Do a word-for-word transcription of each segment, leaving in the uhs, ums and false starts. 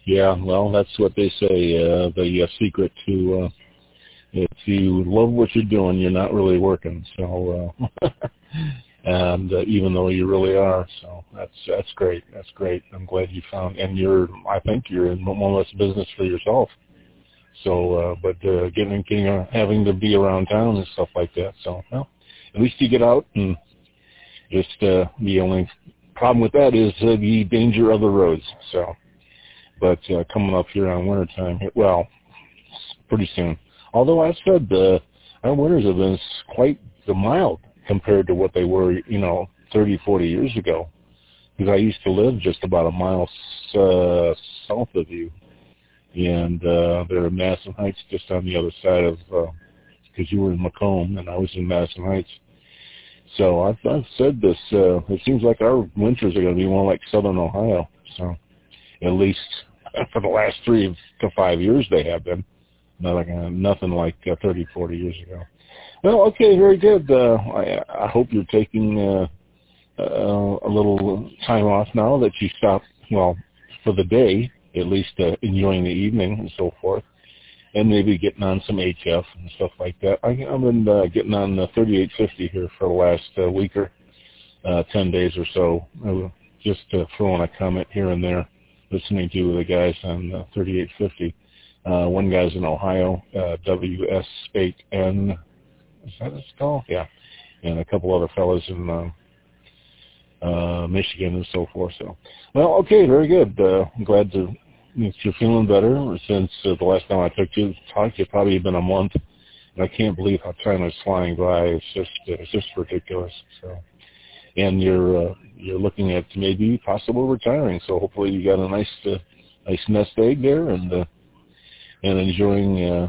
Yeah, well, that's what they say. Uh, the uh, secret to uh, if you love what you're doing, you're not really working. So, uh, and uh, even though you really are, so that's that's great. That's great. I'm glad you found, and you're. I think you're in more or less business for yourself. So, uh, but uh, getting, getting uh, having to be around town and stuff like that. So, well, at least you get out, and just uh, the only problem with that is uh, the danger of the roads. So, but uh, coming up here on wintertime, well, pretty soon. Although I said uh, our winters have been quite mild compared to what they were, you know, thirty, forty years ago. Because I used to live just about a mile uh, south of you. And uh, there are Madison Heights just on the other side of, because uh, you were in Macomb and I was in Madison Heights. So I've, I've said this, uh, it seems like our winters are going to be more like southern Ohio. So at least for the last three to five years they have been. Not like, uh, nothing like uh, thirty, forty years ago. Well, okay, very good. Uh, I, I hope you're taking uh, uh, a little time off now that you stopped, well, for the day, at least uh, enjoying the evening and so forth, and maybe getting on some H F and stuff like that. I, I've been uh, getting on the thirty-eight fifty here for the last uh, week or uh, ten days or so, uh, just uh, throwing a comment here and there, listening to the guys on uh, thirty-eight fifty. Uh, one guy's in Ohio, uh, W S eight N, is that what it's called? Yeah. And a couple other fellows in uh, uh, Michigan and so forth. So, well, okay, very good. Uh, I'm glad to, that you're feeling better since uh, the last time I took you to talk. It's probably been a month, and I can't believe how time is flying by. It's just, uh, it's just ridiculous. So, and you're uh, you're looking at maybe possible retiring. So hopefully you got a nice uh, nice nest egg there, and uh, and enjoying uh,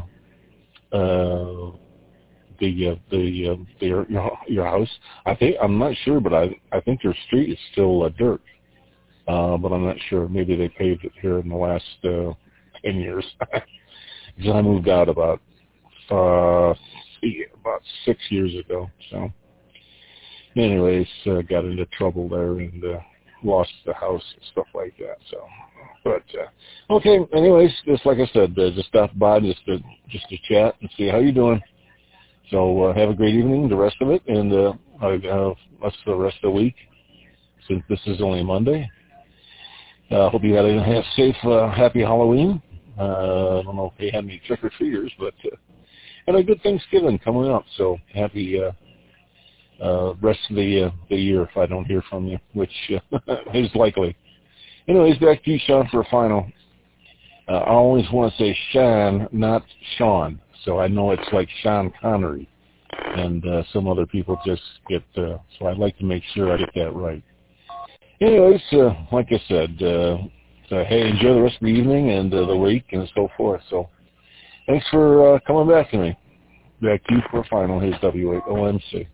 uh, the uh, the, uh, the your your house. I think I'm not sure, but I I think your street is still uh, dirt, uh, but I'm not sure. Maybe they paved it here in the last uh, ten years. Because I moved out about uh, about six years ago. So, anyways, uh, got into trouble there and uh, lost the house and stuff like that. So. But, uh, okay, anyways, just like I said, uh, just stop by just to, just to chat and see how you're doing. So uh, have a great evening, the rest of it, and uh, I have us for the rest of the week, since this is only Monday. I uh, hope you had a have safe, uh, happy Halloween. Uh, I don't know if they had any trick-or-treaters, but uh, and a good Thanksgiving coming up. So happy uh, uh, rest of the, uh, the year if I don't hear from you, which uh, is likely. Anyways, back to you, Sean, for a final. Uh, I always want to say Sean, not Sean. So I know it's like Sean Connery. And uh, some other people just get, uh, so I'd like to make sure I get that right. Anyways, uh, like I said, uh, so, hey, enjoy the rest of the evening and uh, the week and so forth. So thanks for uh, coming back to me. Back to you for a final. Here's W eight O M C.